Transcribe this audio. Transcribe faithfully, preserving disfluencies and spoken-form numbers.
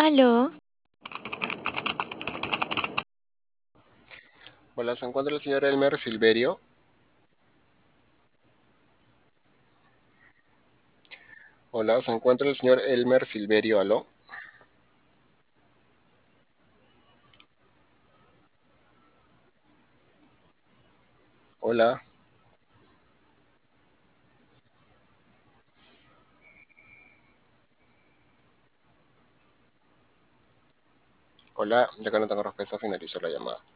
Aló, Hola, ¿se encuentra el señor Elmer Silverio? Hola, ¿se encuentra el señor Elmer Silverio? ¿Aló? Hola, hola, ya que no tengo respuesta, finalizo la llamada.